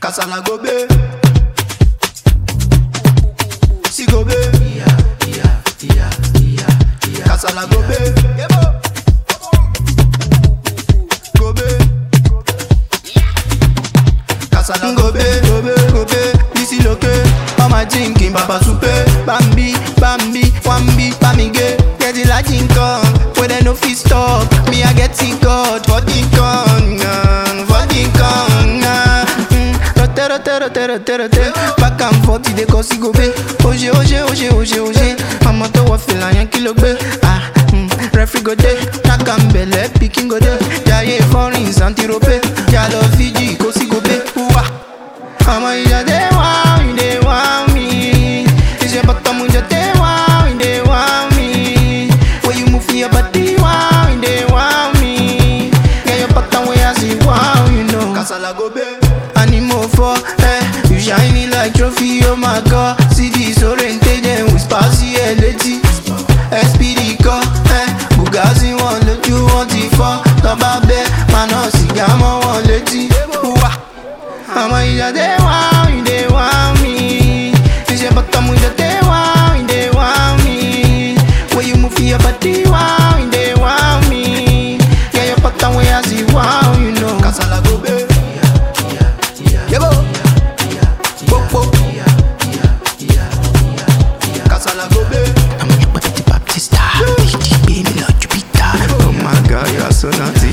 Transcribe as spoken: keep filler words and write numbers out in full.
Kasala go be, si go be, Kasala go be, go be, Kasala go be, go be, go be. This is okay. All my drinking, Papa Soupe, Bambi, Bambi, Wambi, Pamige. Get it like income, where they no fit stop. Me I get it God for the con, for the con. Rote, rote, rote, rote, rote. Back and forth, they cause it go be. Oje, oje, oje, oje, oje. I'm out of waffle and yankee look be. Ah, mm, referee go de. Nakambele, picking go de. Jaye foreigns, anti-rope. Jalo Fiji, cause it go be. Wah. I'm a ija de wow, they want me. Is your bottom with your day wow, they want me. When you move your body wow, they want me. Get your bottom where I see wow, you know. Kasala go be. Animal for, eh, you shiny like trophy, oh my god. See this orientation with spicy L G. S P D car, eh, Bugatti one let you want it for. Toba be, man no sigama one let you. I'm a ija de wow, they want me. Is your bottom with the day wow, they want me. When you move your body wow, they want me. Yeah, your bottom where I see wow, you know. Kasala go be. Yebo. Popo. Kasala go be. I'm a Baptista. Oh my God, you are so naughty.